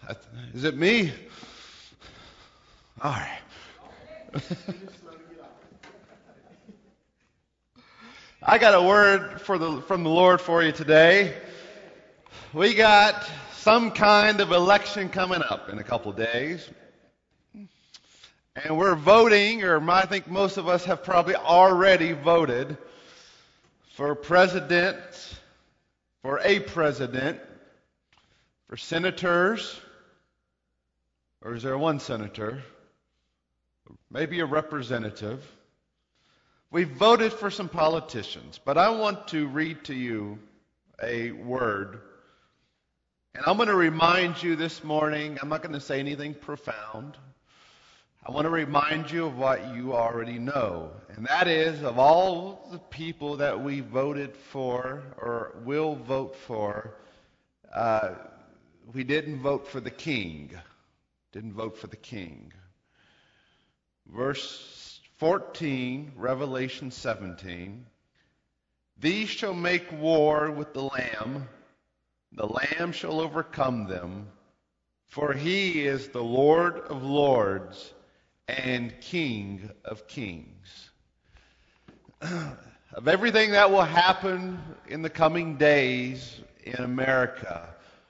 Is it me? All right. I got a word from the Lord for you today. We got some kind of election coming up in a couple of days. And we're voting, or I think most of us have probably already voted for president, for a president, for senators, or is there one senator? Maybe a representative. We've voted for some politicians, but I want to read to you a word. And I'm going to remind you this morning, I'm not going to say anything profound. I want to remind you of what you already know. And that is, of all the people that we voted for or will vote for, we didn't vote for the king. Didn't vote for the king. Verse 14, Revelation 17. These shall make war with the Lamb. The Lamb shall overcome them. For he is the Lord of lords and King of kings. Of everything that will happen in the coming days in America,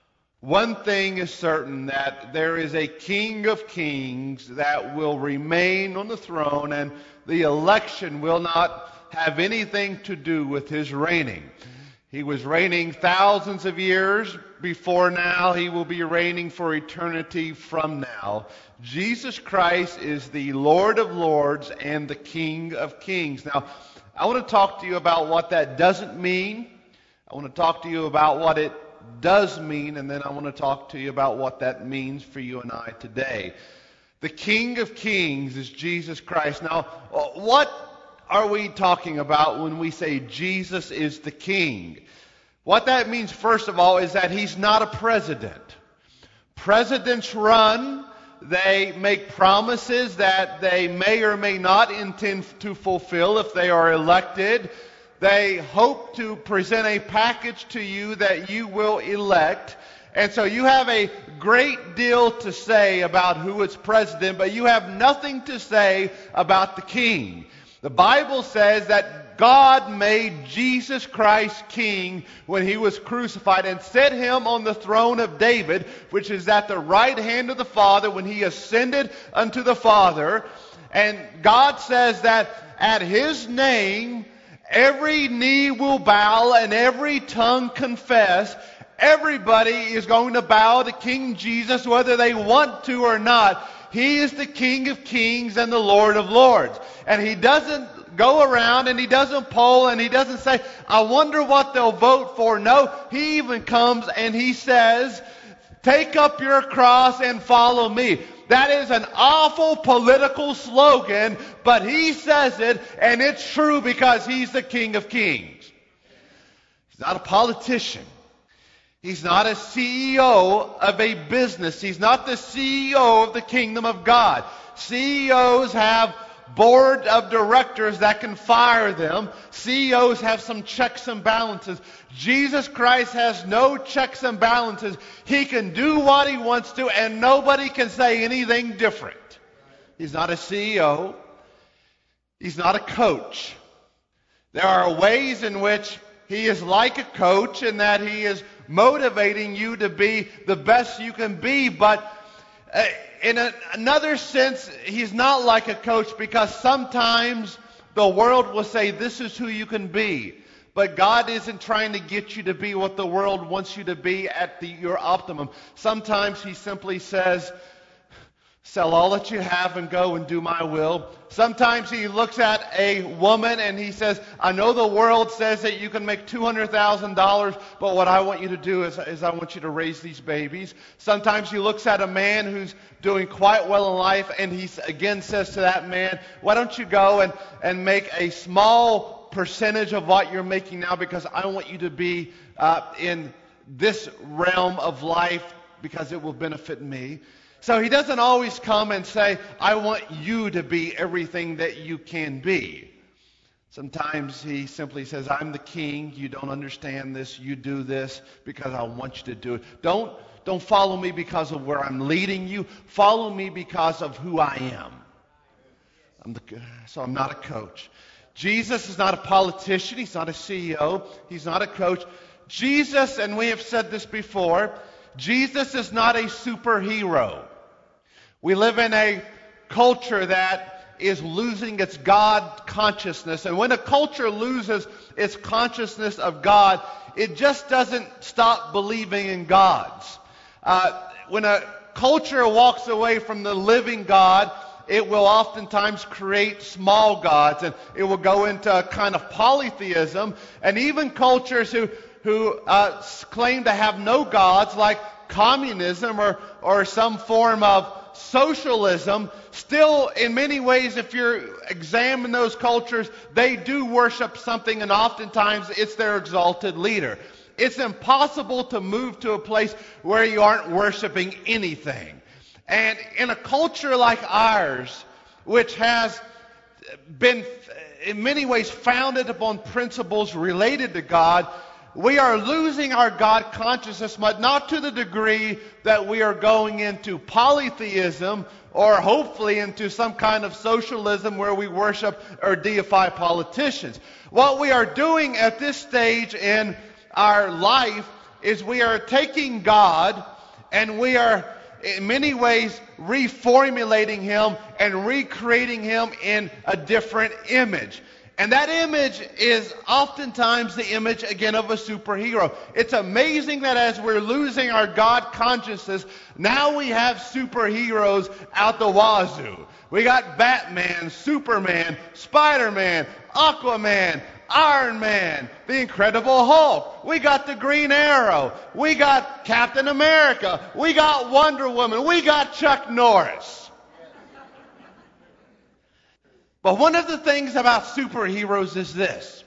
one thing is certain, that there is a King of kings that will remain on the throne, and the election will not have anything to do with his reigning. He was reigning thousands of years before now. He will be reigning for eternity from now. Jesus Christ is the Lord of lords and the King of kings. Now, I want to talk to you about what that doesn't mean. I want to talk to you about what it does mean, and then I want to talk to you about what that means for you and I today. The King of Kings is Jesus Christ. Now, what are we talking about when we say Jesus is the King? What that means, first of all, is that he's not a president. Presidents run, they make promises that they may or may not intend to fulfill if they are elected. They hope to present a package to you that you will elect. And so you have a great deal to say about who is president, but you have nothing to say about the king. The Bible says that God made Jesus Christ king when he was crucified and set him on the throne of David, which is at the right hand of the Father when he ascended unto the Father. And God says that at his name, every knee will bow and every tongue confess. Everybody is going to bow to King Jesus whether they want to or not. He is the King of kings and the Lord of lords. And he doesn't go around and he doesn't poll and he doesn't say, I wonder what they'll vote for. No, he even comes and he says, take up your cross and follow me. That is an awful political slogan, but he says it, and it's true because he's the King of kings. He's not a politician. He's not a CEO of a business. He's not the CEO of the kingdom of God. CEOs have board of directors that can fire them. CEOs have some checks and balances. Jesus Christ has no checks and balances. He can do what he wants to, and nobody can say anything different. He's not a CEO. He's not a coach. There are ways in which he is like a coach in that he is motivating you to be the best you can be, but in another sense, he's not like a coach because sometimes the world will say this is who you can be. But God isn't trying to get you to be what the world wants you to be at your optimum. Sometimes he simply says, sell all that you have and go and do my will. Sometimes he looks at a woman and he says, I know the world says that you can make $200,000, but what I want you to do is I want you to raise these babies. Sometimes he looks at a man who's doing quite well in life and he again says to that man, why don't you go and make a small percentage of what you're making now, because I want you to be in this realm of life because it will benefit me. So he doesn't always come and say, I want you to be everything that you can be. Sometimes he simply says, I'm the king. You don't understand this. You do this because I want you to do it. Don't follow me because of where I'm leading you. Follow me because of who I am. So I'm not a coach. Jesus is not a politician. He's not a CEO. He's not a coach. Jesus, and we have said this before, Jesus is not a superhero. We live in a culture that is losing its God consciousness. And when a culture loses its consciousness of God, it just doesn't stop believing in gods. When a culture walks away from the living God, it will oftentimes create small gods, and it will go into a kind of polytheism. And even cultures who claim to have no gods, like communism or some form of socialism, still in many ways, if you examine those cultures, they do worship something, and oftentimes it's their exalted leader. It's impossible to move to a place where you aren't worshiping anything. And in a culture like ours, which has been in many ways founded upon principles related to God, we are losing our God consciousness, but not to the degree that we are going into polytheism or hopefully into some kind of socialism where we worship or deify politicians. What we are doing at this stage in our life is we are taking God and we are in many ways reformulating Him and recreating Him in a different image. And that image is oftentimes the image, again, of a superhero. It's amazing that as we're losing our God consciousness, now we have superheroes out the wazoo. We got Batman, Superman, Spider-Man, Aquaman, Iron Man, the Incredible Hulk. We got the Green Arrow. We got Captain America. We got Wonder Woman. We got Chuck Norris. But one of the things about superheroes is this.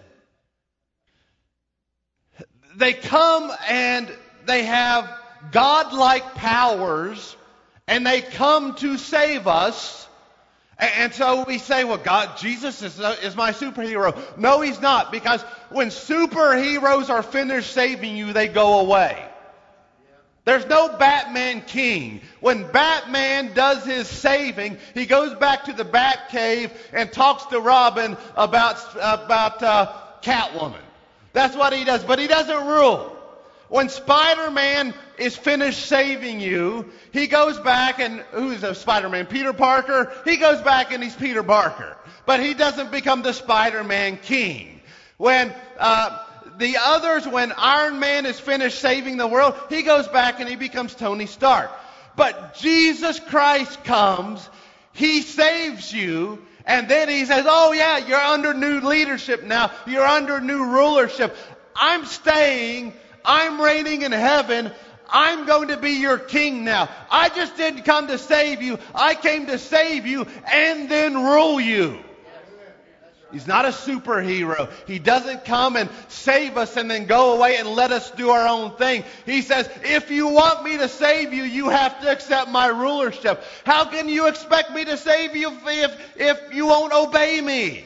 They come and they have godlike powers, and they come to save us. And so we say, well, Jesus is my superhero. No, He's not, because when superheroes are finished saving you, they go away. There's no Batman king. When Batman does his saving, he goes back to the Batcave and talks to Robin about Catwoman. That's what he does. But he doesn't rule. When Spider-Man is finished saving you, he goes back and, who's a Spider-Man? Peter Parker? He goes back and he's Peter Parker. But he doesn't become the Spider-Man king. When the others, when Iron Man is finished saving the world, he goes back and he becomes Tony Stark. But Jesus Christ comes, He saves you, and then He says, oh yeah, you're under new leadership now. You're under new rulership. I'm staying. I'm reigning in heaven. I'm going to be your king now. I just didn't come to save you. I came to save you and then rule you. He's not a superhero. He doesn't come and save us and then go away and let us do our own thing. He says, if you want me to save you, you have to accept my rulership. How can you expect me to save you if you won't obey me?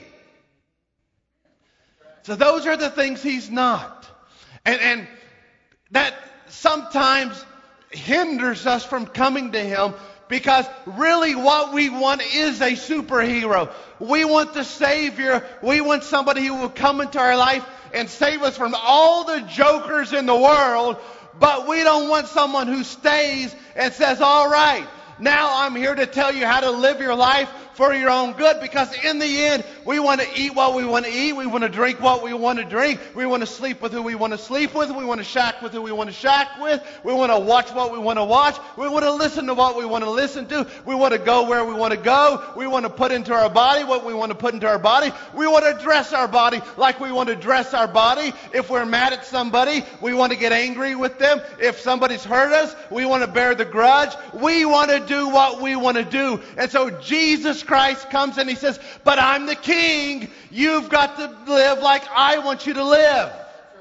So those are the things He's not. And that sometimes hinders us from coming to Him, because really what we want is a superhero. We want the Savior. We want somebody who will come into our life and save us from all the jokers in the world. But we don't want someone who stays and says, all right, now I'm here to tell you how to live your life for your own good, because in the end, we want to eat what we want to eat. We want to drink what we want to drink. We want to sleep with who we want to sleep with. We want to shack with who we want to shack with. We want to watch what we want to watch. We want to listen to what we want to listen to. We want to go where we want to go. We want to put into our body what we want to put into our body. We want to dress our body like we want to dress our body. If we're mad at somebody, we want to get angry with them. If somebody's hurt us, we want to bear the grudge. We want to do what we want to do. And so Jesus Christ comes and He says, but I'm the king. You've got to live like I want you to live.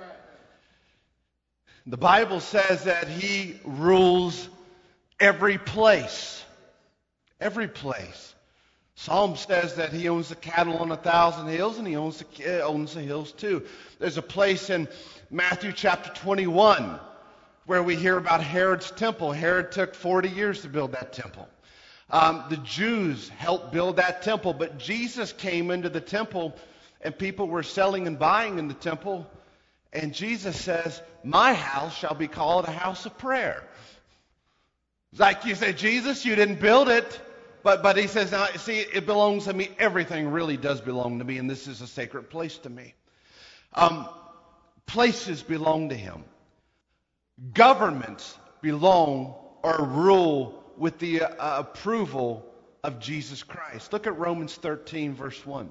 The Bible says that He rules every place. Every place. Psalm says that he owns the cattle on 1,000 hills, and he owns the hills too. There's a place in Matthew chapter 21 where we hear about Herod's temple. Herod took 40 years to build that temple. The Jews helped build that temple, but Jesus came into the temple, and people were selling and buying in the temple, and Jesus says, "My house shall be called a house of prayer." It's like you say, "Jesus, you didn't build it." But he says, "Now, see, it belongs to me. Everything really does belong to me, and this is a sacred place to me." Places belong to him. Governments belong or rule with the approval of Jesus Christ. Look at Romans 13, verse 1.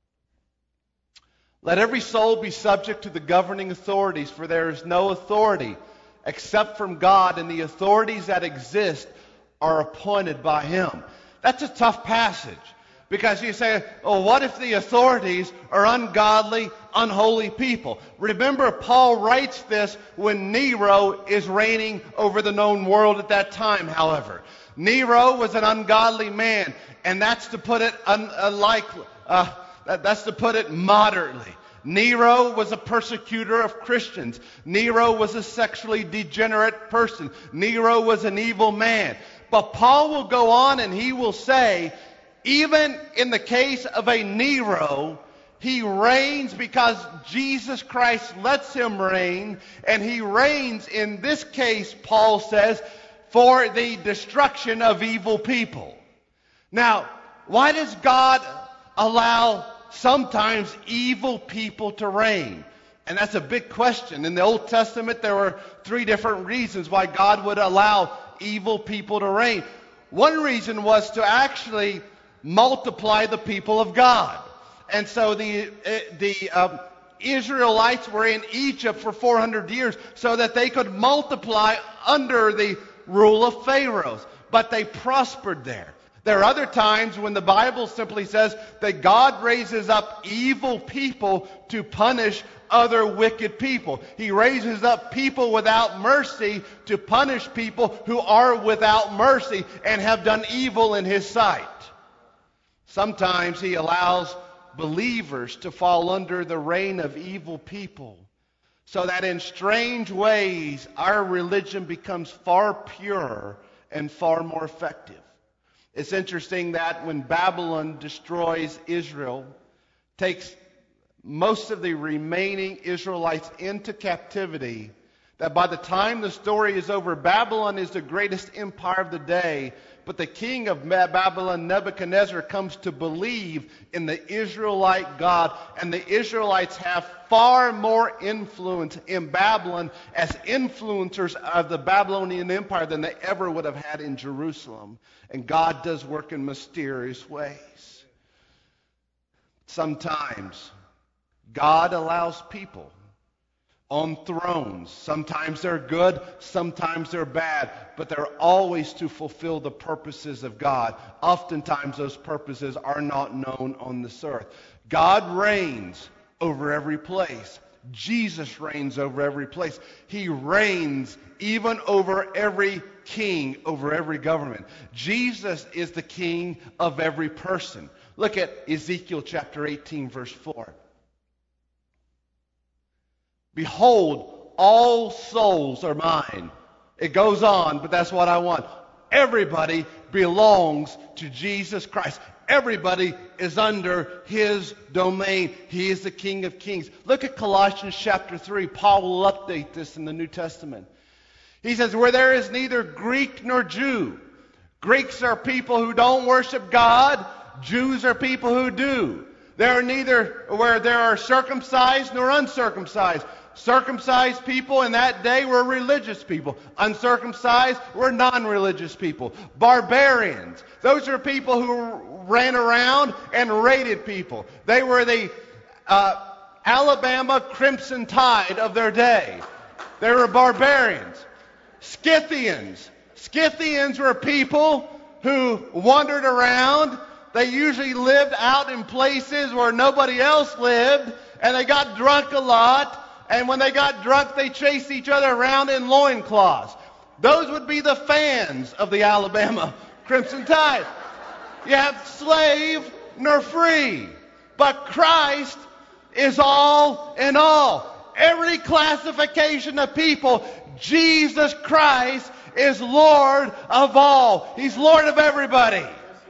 "Let every soul be subject to the governing authorities, for there is no authority except from God, and the authorities that exist are appointed by him." That's a tough passage, because you say, "Oh, what if the authorities are ungodly, unholy people?" Remember, Paul writes this when Nero is reigning over the known world at that time, however. Nero was an ungodly man, and that's to put it that's to put it moderately. Nero was a persecutor of Christians. Nero was a sexually degenerate person. Nero was an evil man. But Paul will go on and he will say, even in the case of a Nero, he reigns because Jesus Christ lets him reign. And he reigns, in this case, Paul says, for the destruction of evil people. Now, why does God allow sometimes evil people to reign? And that's a big question. In the Old Testament, there were 3 different reasons why God would allow evil people to reign. One reason was to actually multiply the people of God. And so the Israelites were in Egypt for 400 years so that they could multiply under the rule of Pharaoh. But they prospered there. There are other times when the Bible simply says that God raises up evil people to punish other wicked people. He raises up people without mercy to punish people who are without mercy and have done evil in His sight. Sometimes He allows believers to fall under the reign of evil people, so that in strange ways our religion becomes far purer and far more effective. It's interesting that when Babylon destroys Israel, takes most of the remaining Israelites into captivity, that by the time the story is over, Babylon is the greatest empire of the day, but the king of Babylon, Nebuchadnezzar, comes to believe in the Israelite God, and the Israelites have far more influence in Babylon as influencers of the Babylonian Empire than they ever would have had in Jerusalem. And God does work in mysterious ways. Sometimes God allows people on thrones. Sometimes they're good, sometimes they're bad, but they're always to fulfill the purposes of God. Oftentimes those purposes are not known on this earth. God reigns over every place. Jesus reigns over every place. He reigns even over every king, over every government. Jesus is the king of every person. Look at Ezekiel chapter 18, verse 4. Behold, all souls are mine. It goes on, but that's what I want. Everybody belongs to Jesus Christ. Everybody is under His domain. He is the King of Kings. Look at Colossians chapter 3. Paul will update this in the New Testament. He says, where there is neither Greek nor Jew. Greeks are people who don't worship God. Jews are people who do. There are neither where there are circumcised nor uncircumcised. Circumcised people in that day were religious people. Uncircumcised were non-religious people. Barbarians. Those are people who ran around and raided people. They were the Alabama Crimson Tide of their day. They were barbarians. Scythians. Scythians were people who wandered around. They usually lived out in places where nobody else lived, and they got drunk a lot. And when they got drunk, they chased each other around in loincloths. Those would be the fans of the Alabama Crimson Tide. you have slave nor free. But Christ is all in all. Every classification of people, Jesus Christ is Lord of all. He's Lord of everybody.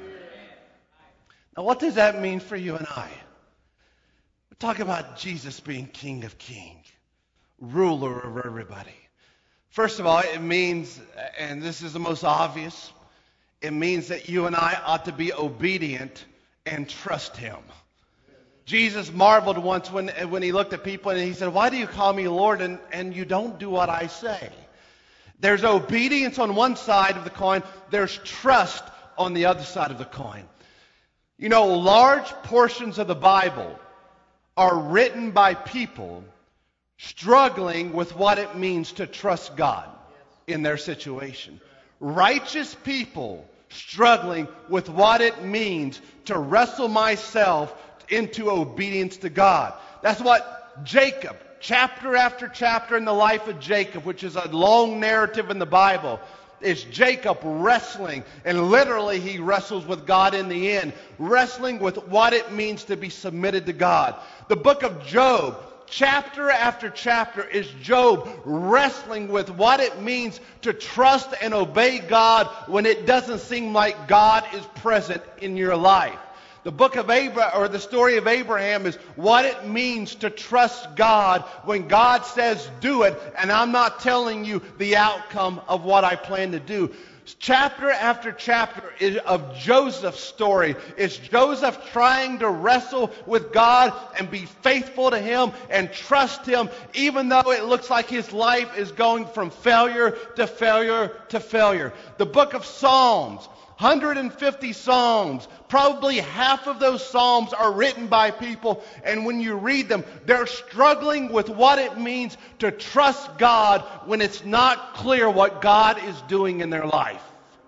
Now, what does that mean for you and I? We're talking about Jesus being King of Kings, ruler of everybody. First of all, it means, and this is the most obvious, it means that you and I ought to be obedient and trust Him. Jesus marveled once when he looked at people and he said, "Why do you call me Lord and you don't do what I say?" There's obedience on one side of the coin. There's trust on the other side of the coin. You know, large portions of the Bible are written by people struggling with what it means to trust God in their situation. Righteous people struggling with what it means to wrestle myself into obedience to God. That's what Jacob, chapter after chapter in the life of Jacob, which is a long narrative in the Bible, is Jacob wrestling, and literally he wrestles with God in the end, wrestling with what it means to be submitted to God. The book of Job, chapter after chapter, is Job wrestling with what it means to trust and obey God when it doesn't seem like God is present in your life. The book of Abraham, or the story of Abraham, is what it means to trust God when God says do it, and I'm not telling you the outcome of what I plan to do. Chapter after chapter of Joseph's story is Joseph trying to wrestle with God and be faithful to Him and trust Him, even though it looks like his life is going from failure to failure to failure. The book of Psalms, 150 Psalms. Probably half of those Psalms are written by people, and when you read them, they're struggling with what it means to trust God when it's not clear what God is doing in their life.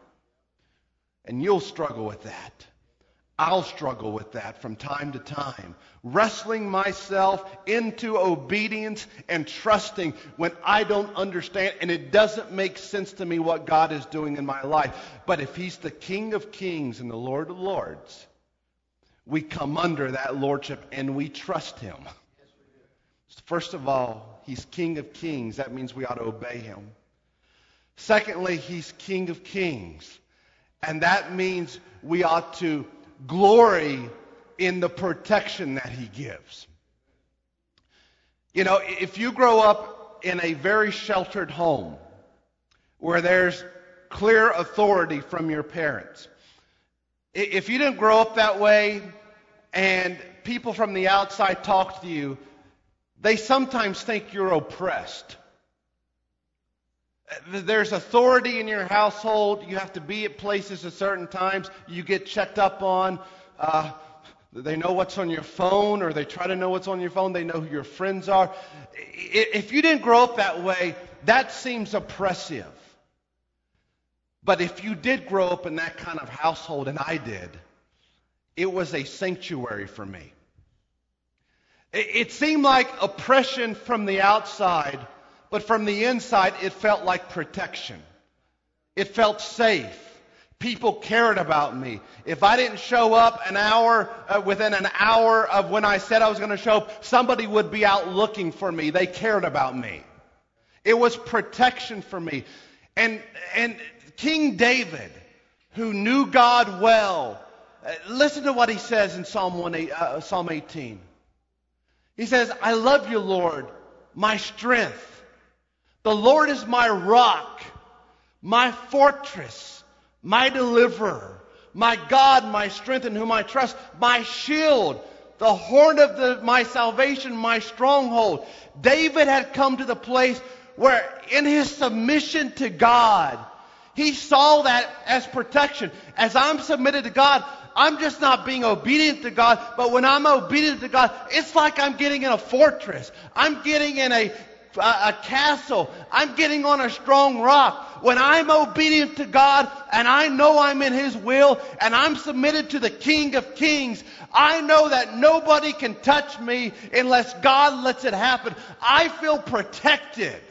And you'll struggle with that. I'll struggle with that from time to time, wrestling myself into obedience and trusting when I don't understand and it doesn't make sense to me what God is doing in my life. But if He's the King of Kings and the Lord of Lords, we come under that lordship and we trust Him. First of all, He's King of Kings. That means we ought to obey Him. Secondly, He's King of Kings. And that means we ought to glory in the protection that He gives. You know, if you grow up in a very sheltered home where there's clear authority from your parents, if you didn't grow up that way and people from the outside talk to you, they sometimes think you're oppressed. There's authority in your household. You have to be at places at certain times. You get checked up on. They know what's on your phone, or they try to know what's on your phone. They know who your friends are. If you didn't grow up that way, that seems oppressive. But if you did grow up in that kind of household, and I did, it was a sanctuary for me. It seemed like oppression from the outside, but from the inside, it felt like protection. It felt safe. People cared about me. If I didn't show up within an hour of when I said I was going to show up, somebody would be out looking for me. They cared about me. It was protection for me. And King David, who knew God well, listen to what he says in Psalm 18. He says, "I love you, Lord, my strength. The Lord is my rock, my fortress, my deliverer, my God, my strength in whom I trust, my shield, the horn of my salvation, my stronghold." David had come to the place where in his submission to God, he saw that as protection. As I'm submitted to God, I'm just not being obedient to God, but when I'm obedient to God, it's like I'm getting in a fortress. I'm getting in a castle. I'm getting on a strong rock. When I'm obedient to God and I know I'm in His will and I'm submitted to the King of Kings, I know that nobody can touch me unless God lets it happen. I feel protected.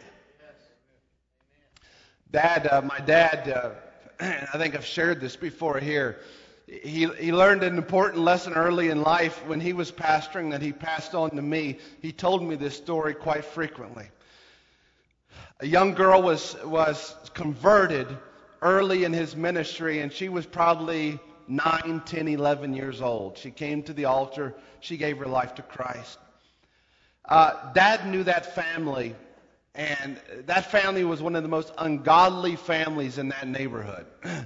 My dad, I think I've shared this before here. He learned an important lesson early in life when he was pastoring that he passed on to me. He told me this story quite frequently. A young girl was converted early in his ministry, and she was probably 9, 10, 11 years old. She came to the altar. She gave her life to Christ. Dad knew that family, and that family was one of the most ungodly families in that neighborhood.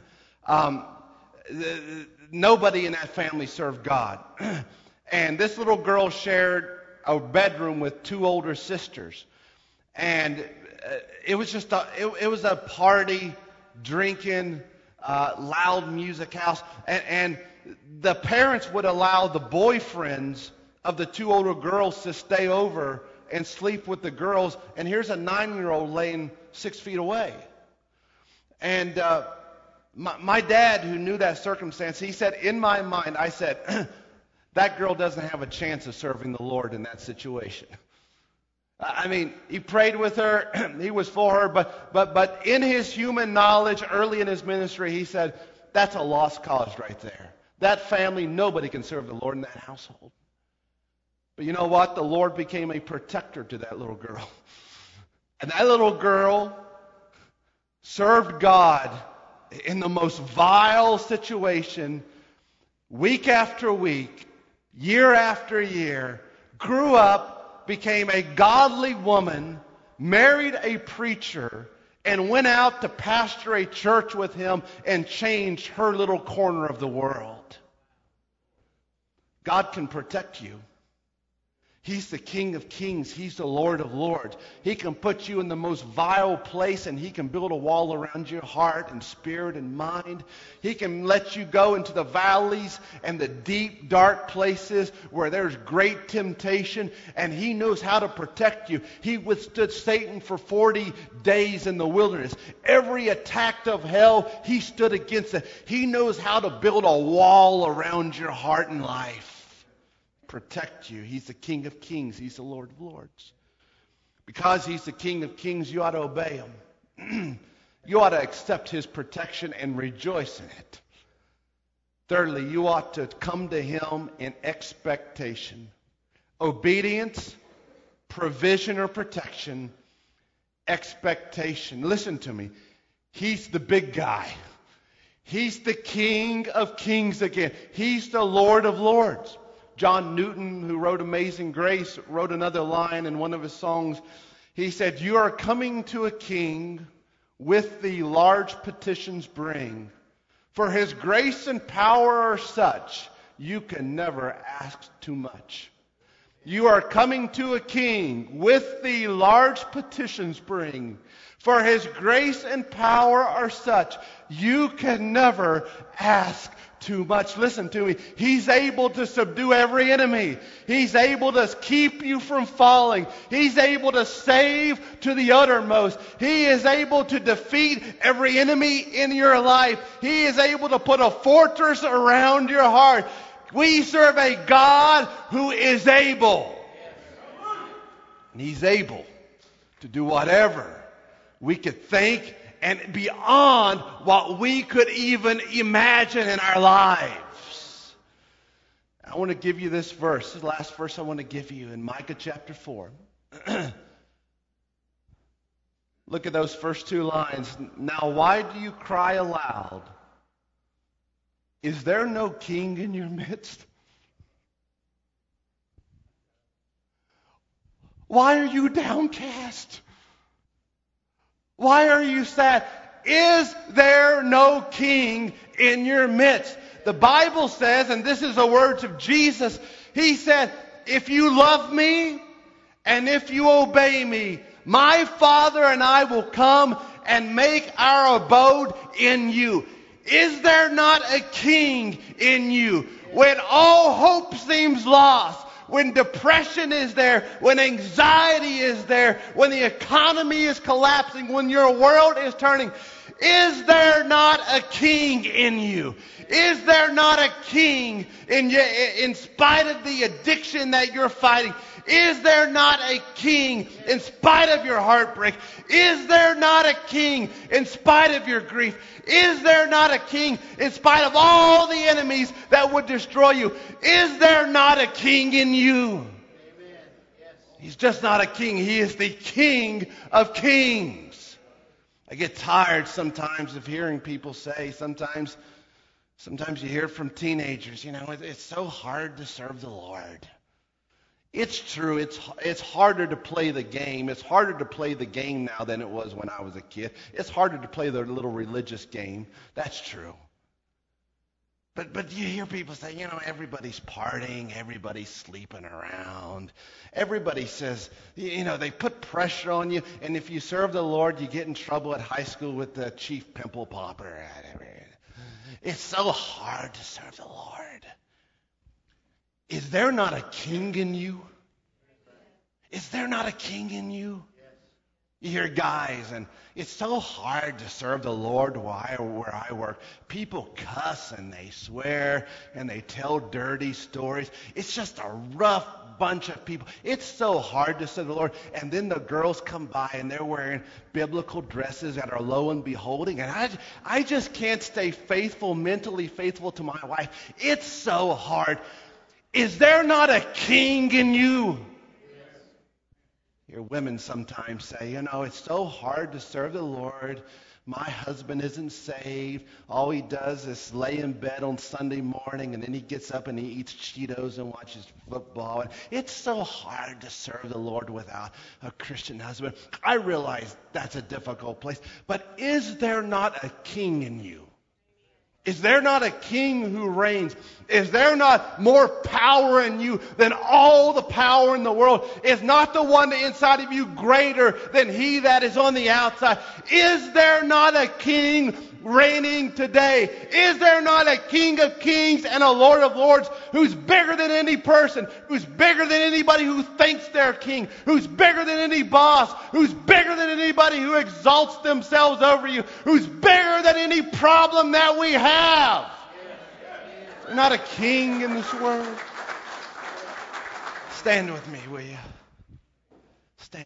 Nobody in that family served God. And this little girl shared a bedroom with 2 older sisters. And it was just it was a party, drinking, loud music house. And the parents would allow the boyfriends of the 2 older girls to stay over and sleep with the girls. And here's a 9-year-old laying 6 feet away. And my dad, who knew that circumstance, he said, in my mind, I said, that girl doesn't have a chance of serving the Lord in that situation. I mean, he prayed with her, he was for her, but in his human knowledge, early in his ministry, he said, that's a lost cause right there. That family, nobody can serve the Lord in that household. But you know what? The Lord became a protector to that little girl. And that little girl served God in the most vile situation, week after week, year after year, grew up, became a godly woman, married a preacher, and went out to pastor a church with him and changed her little corner of the world. God can protect you. He's the King of Kings. He's the Lord of Lords. He can put you in the most vile place, and He can build a wall around your heart and spirit and mind. He can let you go into the valleys and the deep, dark places where there's great temptation, and He knows how to protect you. He withstood Satan for 40 days in the wilderness. Every attack of hell, He stood against it. He knows how to build a wall around your heart and life. Protect you. He's the King of Kings. He's the Lord of Lords. Because He's the King of Kings, you ought to obey Him. You ought to accept His protection and rejoice in it. Thirdly, you ought to come to Him in expectation. Obedience, provision or protection, expectation. Listen to me. He's the big guy. He's the King of Kings again. He's the Lord of Lords. John Newton, who wrote Amazing Grace, wrote another line in one of his songs. He said, you are coming to a king with the large petitions bring. For His grace and power are such, you can never ask too much. You are coming to a king with the large petitions bring. For His grace and power are such, you can never ask too much. Listen to me. He's able to subdue every enemy. He's able to keep you from falling. He's able to save to the uttermost. He is able to defeat every enemy in your life. He is able to put a fortress around your heart. We serve a God who is able. And He's able to do whatever we could think and beyond what we could even imagine in our lives. I want to give you this verse. This is the last verse I want to give you in Micah chapter 4. Look at those first 2 lines. Now why do you cry aloud? Is there no king in your midst? Why are you downcast? Why are you sad? Is there no king in your midst? The Bible says, and this is the words of Jesus, He said, if you love me and if you obey me, my Father and I will come and make our abode in you. Is there not a king in you? When all hope seems lost, when depression is there, when anxiety is there, when the economy is collapsing, when your world is turning, is there not a king in you? Is there not a king in you, in spite of the addiction that you're fighting? Is there not a king in spite of your heartbreak? Is there not a king in spite of your grief? Is there not a king in spite of all the enemies that would destroy you? Is there not a king in you? He's just not a king. He is the King of Kings. I get tired sometimes of hearing people say, sometimes you hear from teenagers, it's so hard to serve the Lord. It's true. It's harder to play the game. It's harder to play the game now than it was when I was a kid. It's harder to play the little religious game. That's true. But you hear people say, everybody's partying, everybody's sleeping around. Everybody says, they put pressure on you, and if you serve the Lord, you get in trouble at high school with the chief pimple popper. It's so hard to serve the Lord. Is there not a king in you? Is there not a king in you? You hear guys, and it's so hard to serve the Lord where I work. People cuss and they swear and they tell dirty stories. It's just a rough bunch of people. It's so hard to serve the Lord. And then the girls come by and they're wearing biblical dresses that are low and beholding. And I just can't stay mentally faithful to my wife. It's so hard. Is there not a king in you? Your women sometimes say, it's so hard to serve the Lord. My husband isn't saved. All he does is lay in bed on Sunday morning, and then he gets up and he eats Cheetos and watches football. And it's so hard to serve the Lord without a Christian husband. I realize that's a difficult place. But is there not a king in you? Is there not a king who reigns? Is there not more power in you than all the power in the world? Is not the one inside of you greater than he that is on the outside? Is there not a king reigning today? Is there not a King of Kings and a Lord of Lords who's bigger than any person, who's bigger than anybody who thinks they're king, who's bigger than any boss, who's bigger than anybody who exalts themselves over you, who's bigger than any problem that we have? There's not a king in this world. Stand with me, will you?